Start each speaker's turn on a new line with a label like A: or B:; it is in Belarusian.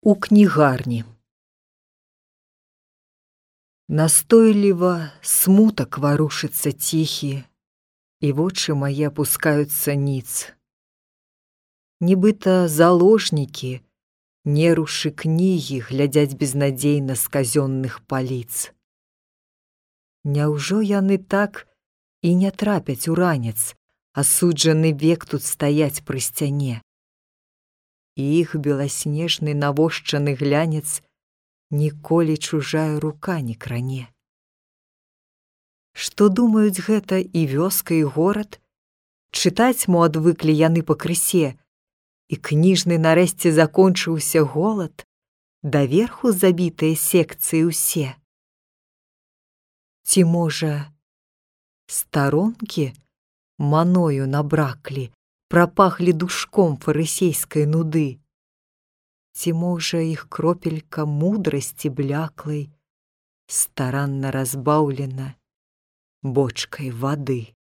A: У кнігарні. Настойліва смутак варушыцца ціхі, і вочы мае апускаюцца ніц. Нібыта заложнікі, нерушы кнігі, глядзяць безнадзейна з казённых паліц. Няўжо яны так і не трапяць у ранец, асуджаны век тут стаяць пры сцяне? І іх беласнежны навошчаны глянец ніколі чужая рука не кране. Што думаюць гэта і вёска, і горад? Чытаць мо адвыклі яны пакрысе, і кніжны нарэшце закончыўся голад, даверху забітыя секцыі ўсе. Ці, можа, старонкі маною набраклі, прапахлі душком фарысейскай нуды? Ці, можа, іх кропелька мудрасці бляклай старанна разбаўлена бочкай вады?